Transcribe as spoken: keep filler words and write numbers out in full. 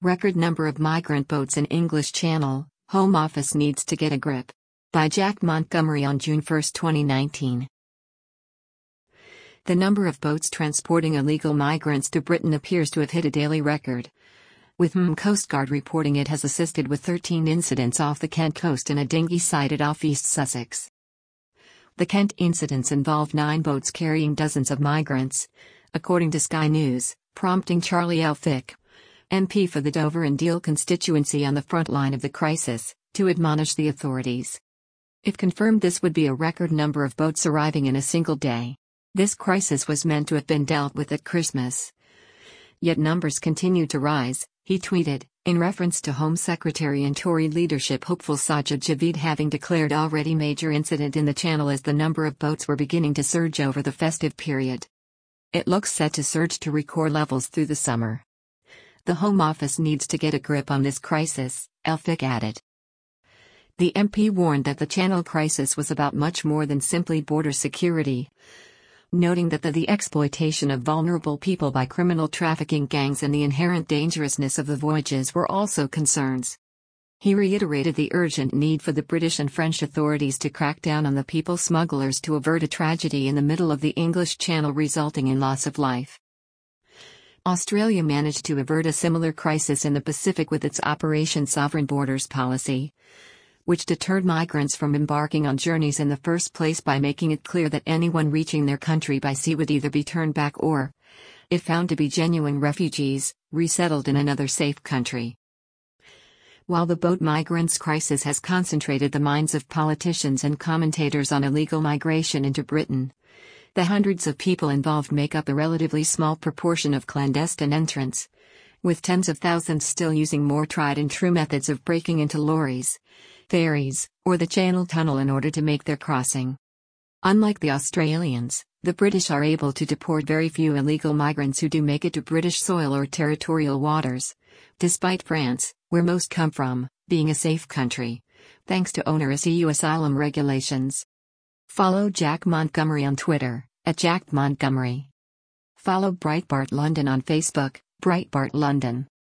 Record number of migrant boats in English Channel, Home Office needs to get a grip. By Jack Montgomery on June first, twenty nineteen. The number of boats transporting illegal migrants to Britain appears to have hit a daily record, with M Coast Guard reporting it has assisted with thirteen incidents off the Kent coast and a dinghy sighted off East Sussex. The Kent incidents involved nine boats carrying dozens of migrants, according to Sky News, prompting Charlie Elphicke, M P for the Dover and Deal constituency on the front line of the crisis, to admonish the authorities. If confirmed, this would be a record number of boats arriving in a single day. This crisis was meant to have been dealt with at Christmas. Yet numbers continue to rise, he tweeted, in reference to Home Secretary and Tory leadership hopeful Sajid Javid having declared already major incident in the Channel as the number of boats were beginning to surge over the festive period. It looks set to surge to record levels through the summer. The Home Office needs to get a grip on this crisis, Elphicke added. The M P warned that the Channel crisis was about much more than simply border security, noting that the, the exploitation of vulnerable people by criminal trafficking gangs and the inherent dangerousness of the voyages were also concerns. He reiterated the urgent need for the British and French authorities to crack down on the people smugglers to avert a tragedy in the middle of the English Channel resulting in loss of life. Australia managed to avert a similar crisis in the Pacific with its Operation Sovereign Borders policy, which deterred migrants from embarking on journeys in the first place by making it clear that anyone reaching their country by sea would either be turned back or, if found to be genuine refugees, resettled in another safe country. While the boat migrants crisis has concentrated the minds of politicians and commentators on illegal migration into Britain, the hundreds of people involved make up a relatively small proportion of clandestine entrants, with tens of thousands still using more tried and true methods of breaking into lorries, ferries, or the Channel Tunnel in order to make their crossing. Unlike the Australians, the British are able to deport very few illegal migrants who do make it to British soil or territorial waters, despite France, where most come from, being a safe country, thanks to onerous E U asylum regulations. Follow Jack Montgomery on Twitter, at Jack Montgomery. Follow Breitbart London on Facebook, Breitbart London.